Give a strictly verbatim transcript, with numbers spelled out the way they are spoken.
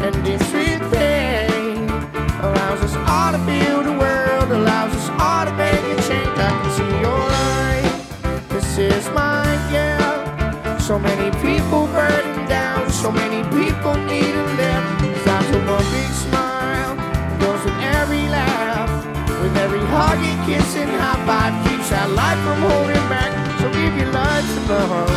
ending with pain. Allows us all to build a world, allows us all to make a change. I can see your light, this is mine, yeah. So many people burning down, so many people need a lift. Starts with one big smile, goes with every laugh, with every hug and kiss and high five, keeps our life from holding back. So give your life to the heart.